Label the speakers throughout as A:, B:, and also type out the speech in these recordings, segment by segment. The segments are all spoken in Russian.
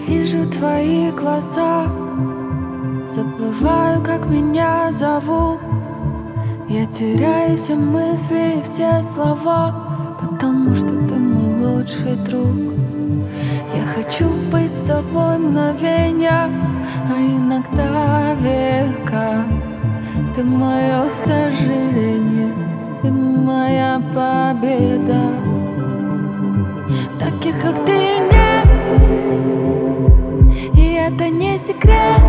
A: вижу твои глаза, забываю, как меня зовут. Я теряю все мысли и все слова, потому что ты мой лучший друг. Я хочу быть с тобой мгновенья, а иногда века. Ты мое сожаление и моя победа. Таких, как ты, нет, и это не секрет.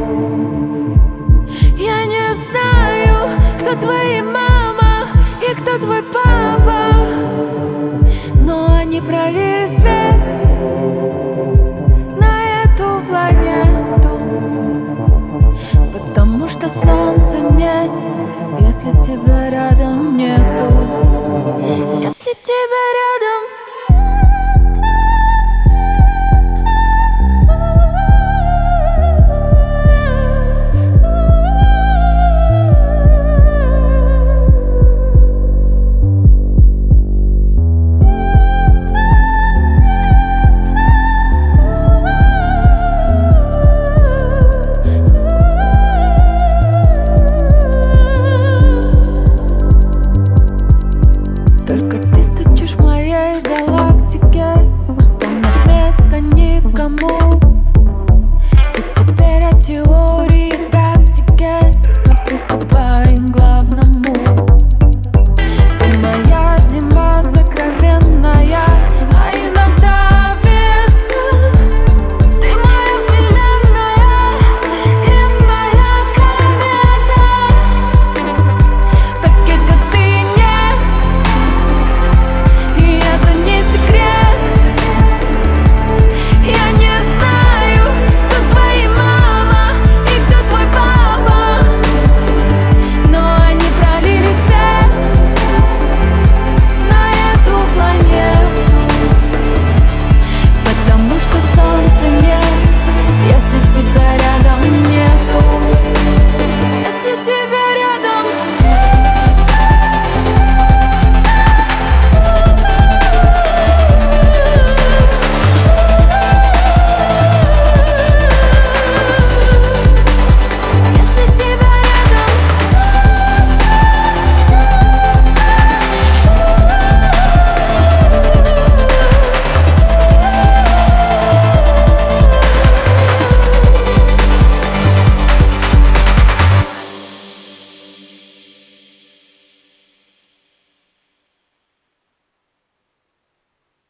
A: Я не знаю, кто твоя мама и кто твой папа, но они пролили свет на эту планету, потому что солнца нет, если тебя рядом нету. Если тебя рядом